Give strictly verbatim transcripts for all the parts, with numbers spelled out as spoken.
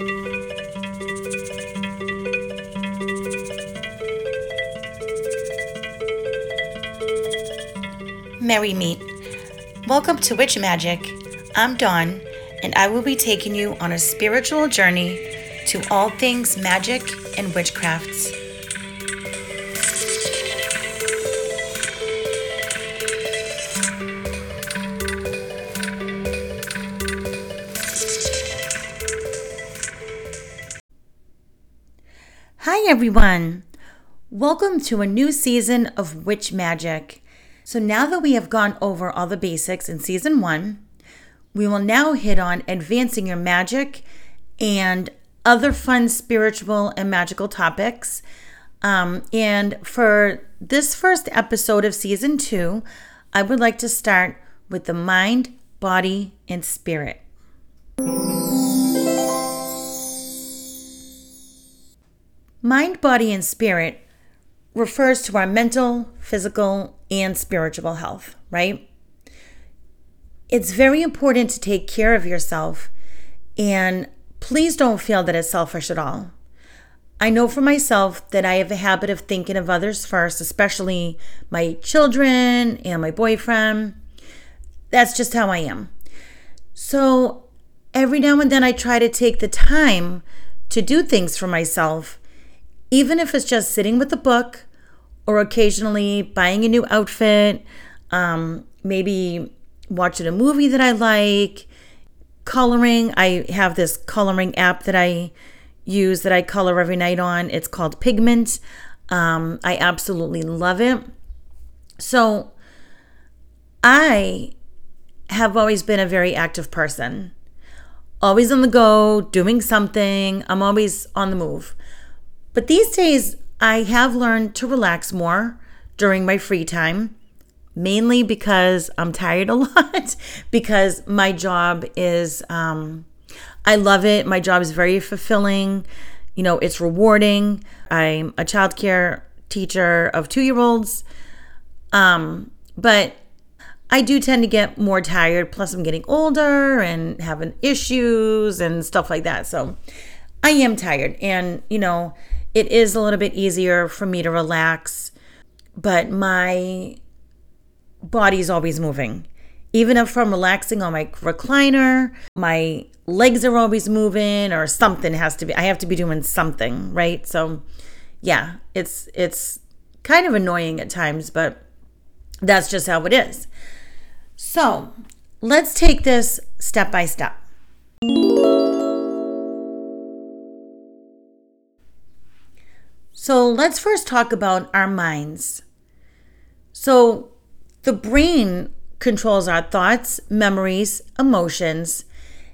Merry meet. Welcome to Witch Magic. I'm Dawn, and I will be taking you on a spiritual journey to all things magic and witchcrafts. Hi everyone! Welcome to a new season of Witch Magic. So now that we have gone over all the basics in season one, we will now hit on advancing your magic and other fun spiritual and magical topics. Um, and for this first episode of season two, I would like to start with the mind, body, and spirit. Mind, body, and spirit refers to our mental, physical, and spiritual health, right? It's very important to take care of yourself, and please don't feel that it's selfish at all. I know for myself that I have a habit of thinking of others first, especially my children and my boyfriend. That's just how I am. So every now and then I try to take the time to do things for myself, even if it's just sitting with a book or occasionally buying a new outfit, um, maybe watching a movie that I like, coloring. I have this coloring app that I use that I color every night on. It's called Pigment. Um, I absolutely love it. So I have always been a very active person, always on the go, doing something. I'm always on the move. But these days, I have learned to relax more during my free time, mainly because I'm tired a lot, because my job is, um, I love it. My job is very fulfilling. You know, it's rewarding. I'm a childcare teacher of two-year-olds. Um, but I do tend to get more tired. Plus, I'm getting older and having issues and stuff like that. So I am tired. And, you know, it is a little bit easier for me to relax, but my body's always moving. Even if I'm relaxing on my recliner, my legs are always moving, or something has to be, I have to be doing something, right? So yeah, it's it's kind of annoying at times, but that's just how it is. So let's take this step by step. So let's first talk about our minds. So the brain controls our thoughts, memories, emotions,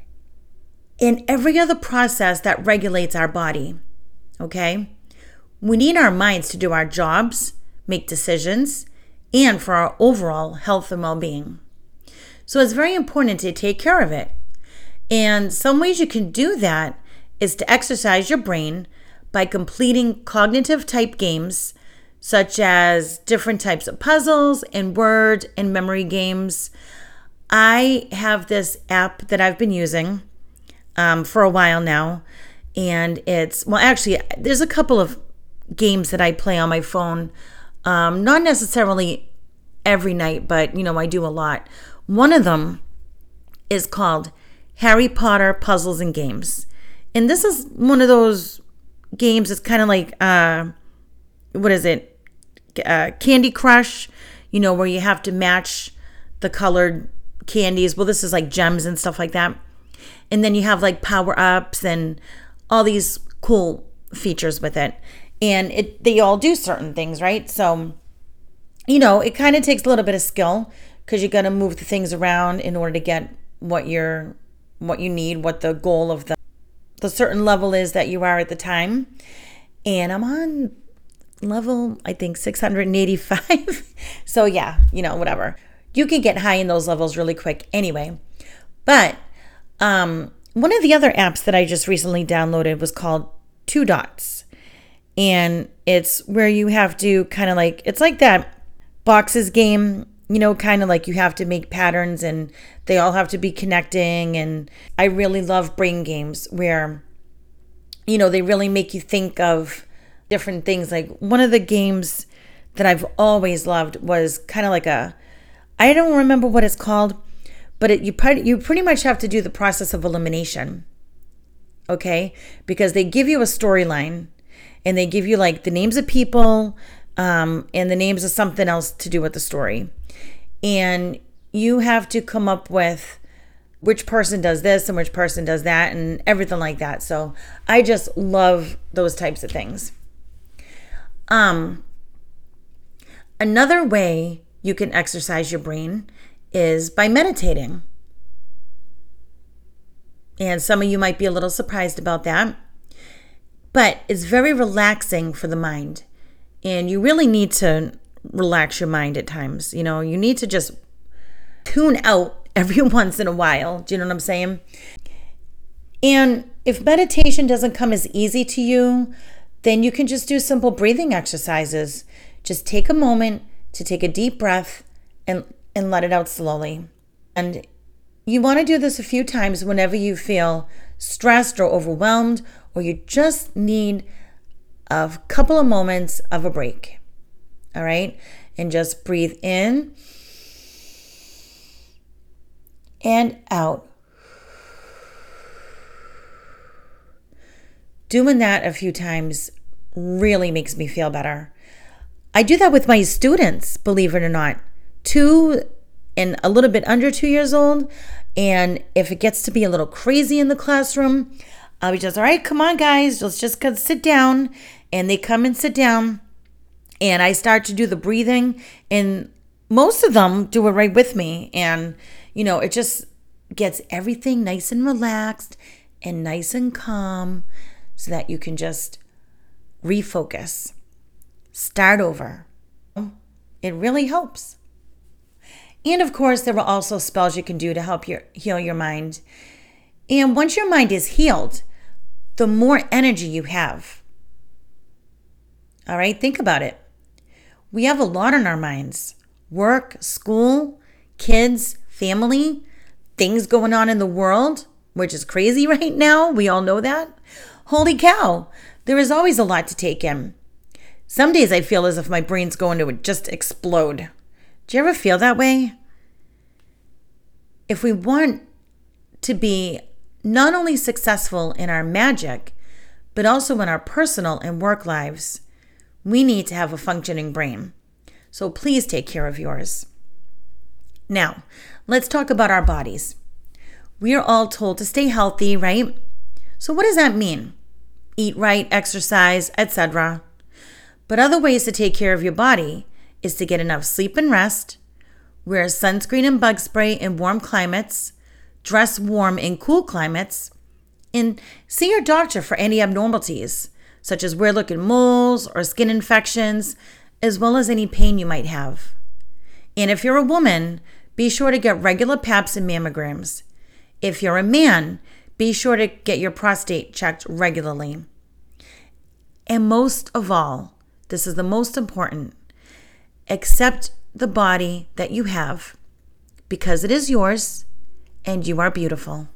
and every other process that regulates our body, okay? We need our minds to do our jobs, make decisions, and for our overall health and well-being. So it's very important to take care of it. And some ways you can do that is to exercise your brain by completing cognitive type games such as different types of puzzles and word and memory games. I have this app that I've been using um, for a while now, and it's, well, actually, there's a couple of games that I play on my phone, um, not necessarily every night, but, you know, I do a lot. One of them is called Harry Potter Puzzles and Games, and this is one of those games. It's kind of like, uh, what is it? Uh, Candy Crush, you know, where you have to match the colored candies. Well, this is like gems and stuff like that. And then you have like power-ups and all these cool features with it. And it they all do certain things, right? So, you know, it kind of takes a little bit of skill because you got to move the things around in order to get what you're, what you need, what the goal of the the certain level is that you are at the time. And I'm on level, I think, six hundred eighty-five. So yeah, you know, whatever. You can get high in those levels really quick anyway. But um, one of the other apps that I just recently downloaded was called Two Dots. And it's where you have to kind of like, it's like that boxes game, you know, kind of like you have to make patterns and they all have to be connecting. And I really love brain games where you know, they really make you think of different things. Like one of the games that I've always loved was kind of like a, I don't remember what it's called, but it, you, you pretty much have to do the process of elimination. Okay? Because they give you a storyline and they give you like the names of people um, and the names of something else to do with the story. And you have to come up with which person does this and which person does that and everything like that. So I just love those types of things. Um, another way you can exercise your brain is by meditating. And some of you might be a little surprised about that, but it's very relaxing for the mind. And you really need to relax your mind at times. You know, you need to just tune out every once in a while. Do you know what I'm saying? And if meditation doesn't come as easy to you, then you can just do simple breathing exercises. Just take a moment to take a deep breath and, and let it out slowly. And you want to do this a few times whenever you feel stressed or overwhelmed, or you just need a couple of moments of a break. All right? And just breathe in and out. Doing that a few times really makes me feel better. I do that with my students, believe it or not. Two and a little bit under two years old. And if it gets to be a little crazy in the classroom, I'll be just, all right, come on, guys, let's just sit down. And they come and sit down. And I start to do the breathing. And most of them do it right with me. And, you know, it just gets everything nice and relaxed and nice and calm so that you can just refocus, start over. It really helps. And of course, there are also spells you can do to help your, heal your mind. And once your mind is healed, the more energy you have. All right, think about it. We have a lot on our minds. Work, school, kids, family, things going on in the world, which is crazy right now. We all know that. Holy cow, there is always a lot to take in. Some days I feel as if my brain's going to just explode. Do you ever feel that way? If we want to be not only successful in our magic, but also in our personal and work lives, we need to have a functioning brain. So please take care of yours. Now, let's talk about our bodies. We are all told to stay healthy, right? So what does that mean? Eat right, exercise, et cetera. But other ways to take care of your body is to get enough sleep and rest, wear sunscreen and bug spray in warm climates, dress warm in cool climates, and see your doctor for any abnormalities, such as weird-looking moles or skin infections, as well as any pain you might have. And if you're a woman, be sure to get regular paps and mammograms. If you're a man, be sure to get your prostate checked regularly. And most of all, this is the most important, accept the body that you have because it is yours and you are beautiful.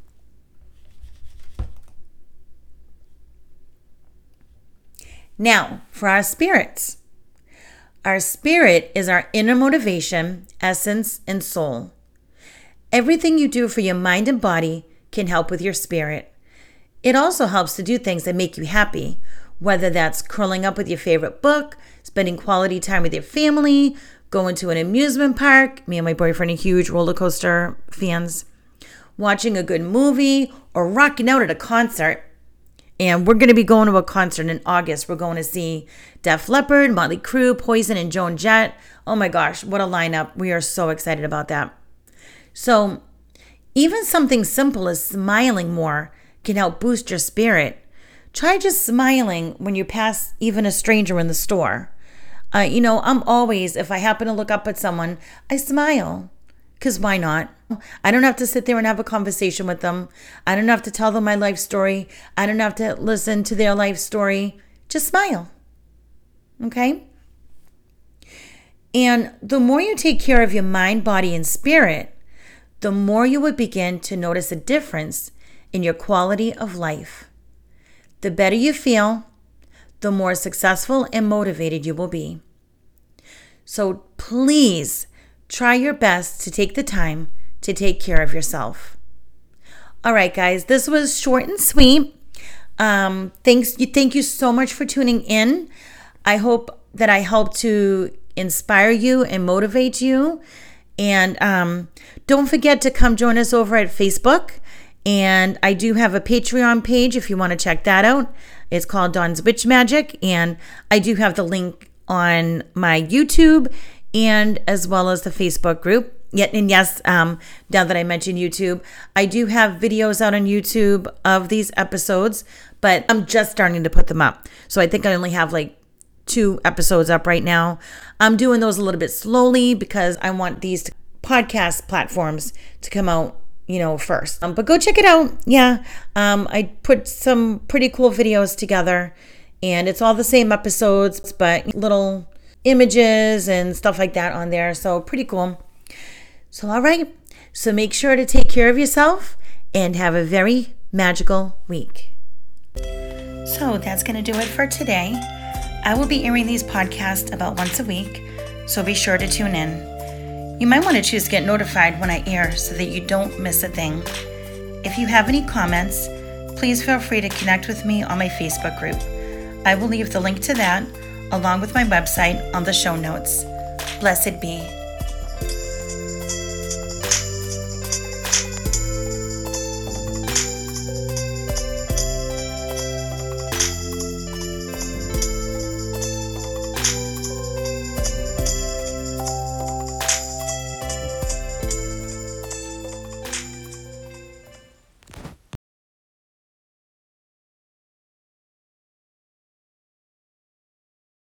Now, for our spirits. Our spirit is our inner motivation, essence, and soul. Everything you do for your mind and body can help with your spirit. It also helps to do things that make you happy, whether that's curling up with your favorite book, spending quality time with your family, going to an amusement park. Me and my boyfriend are huge roller coaster fans. Watching a good movie or rocking out at a concert. And we're going to be going to a concert in August. We're going to see Def Leppard, Motley Crue, Poison, and Joan Jett. Oh my gosh, what a lineup. We are so excited about that. So even something simple as smiling more can help boost your spirit. Try just smiling when you pass even a stranger in the store. Uh, you know, I'm always, if I happen to look up at someone, I smile. Because why not? I don't have to sit there and have a conversation with them. I don't have to tell them my life story. I don't have to listen to their life story. Just smile. Okay? And the more you take care of your mind, body, and spirit, the more you would begin to notice a difference in your quality of life. the better you feel, the more successful and motivated you will be. So please try your best to take the time to take care of yourself. All right, guys, this was short and sweet. Um, thanks, thank you so much for tuning in. I hope that I helped to inspire you and motivate you. And um, don't forget to come join us over at Facebook. And I do have a Patreon page if you want to check that out. It's called Dawn's Witch Magic. And I do have the link on my YouTube and as well as the Facebook group. Yet, and yes, um, now that I mentioned YouTube, I do have videos out on YouTube of these episodes, but I'm just starting to put them up. So I think I only have like two episodes up right now. I'm doing those a little bit slowly because I want these podcast platforms to come out, you know, first. Um, but go check it out. Yeah, um, I put some pretty cool videos together, and it's all the same episodes, but little images and stuff like that on there. So pretty cool. So, all right. So make sure to take care of yourself and have a very magical week. So that's going to do it for today. I will be airing these podcasts about once a week, so be sure to tune in. You might want to choose to get notified when I air so that you don't miss a thing. If you have any comments, please feel free to connect with me on my Facebook group. I will leave the link to that along with my website on the show notes. Blessed be.